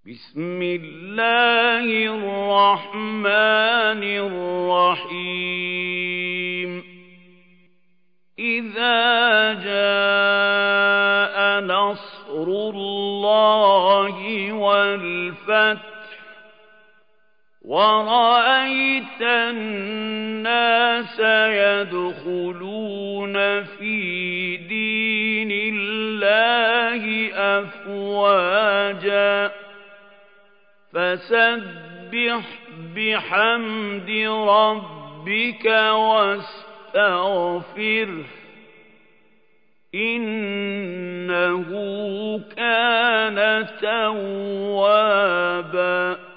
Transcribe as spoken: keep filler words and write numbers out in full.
بسم الله الرحمن الرحيم إذا جاء نصر الله والفتح ورأيت الناس يدخلون في دين الله أفواجا فسبح بحمد ربك واستغفره إنه كان توابا